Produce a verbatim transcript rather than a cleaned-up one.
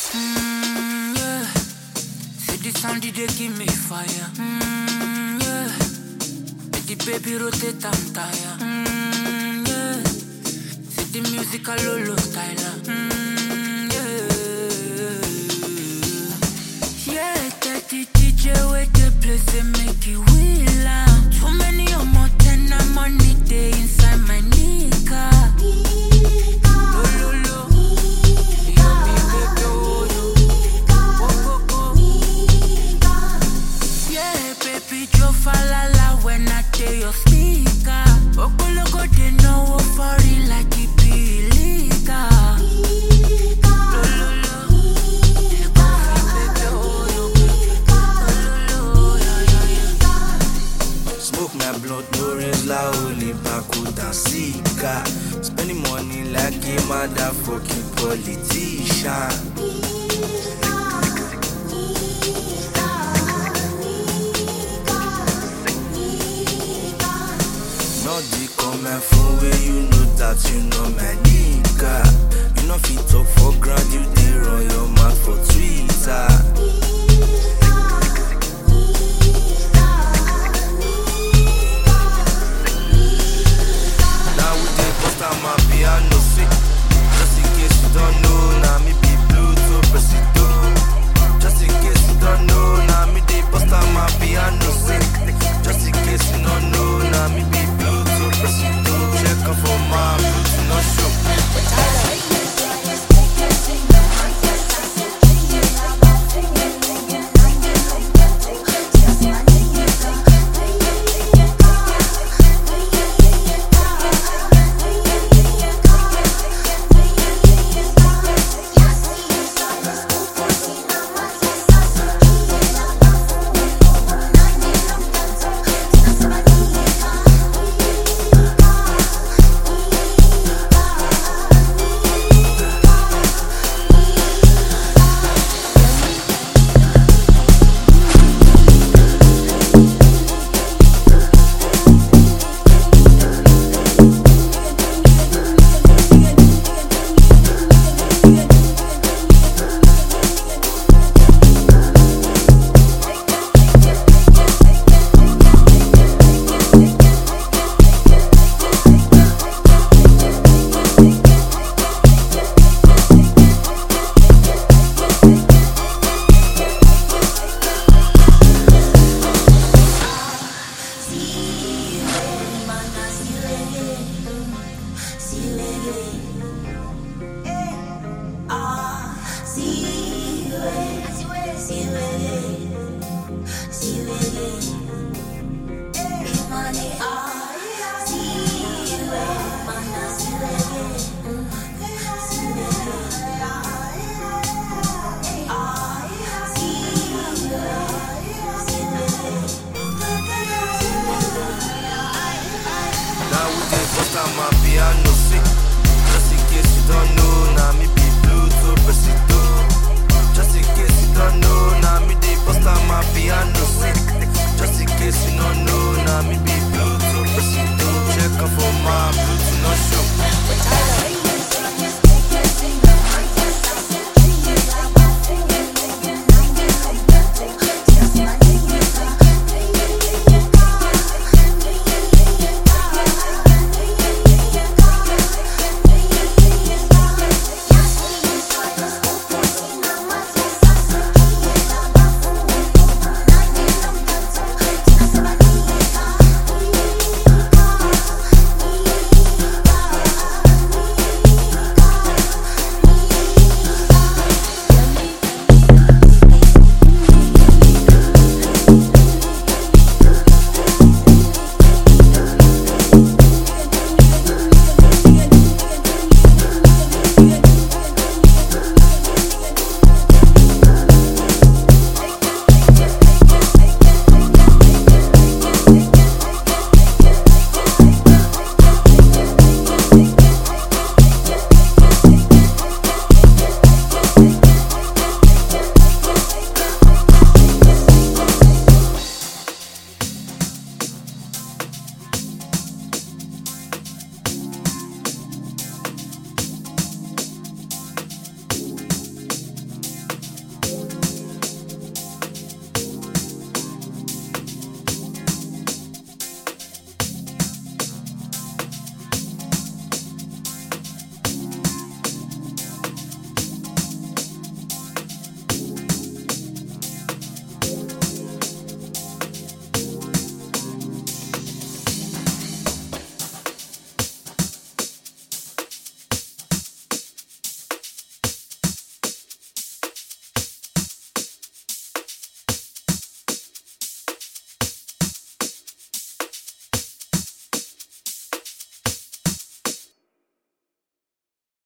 Mm, yeah. See the sound they give me fire. Mm, yeah. Make the baby rotate and tire. Mm, yeah. See the music a lolo styler. Mm, yeah. Yeah, that the D J with the place and make it wheeler. Too many of my ten and money they inside my nika. Lo lo lo. You me baby oh yo. Oh oh oh. Yeah, baby Joe falala when I tell your speaker. Okologo they know for it like it be illegal. Lo lo lo. You me baby oh yo. Lo lo lo. Yeah yeah yeah. Smoke my blunt, no rings la only Bakuda Sika. Spending money like a motherfucking politician. Not the comment for where you know that you know my nigga. You know fit talk for grand, you dey run your mouth for Twitter. Now we dey bust out my piano sick. Just in case you don't know, now me be Bluetooth Presido. Just in case you don't know, now me dey bust out my piano sick. Just in case you don't know, now me be Bluetooth Presido. Check up for my Bluetooth no show. See you again.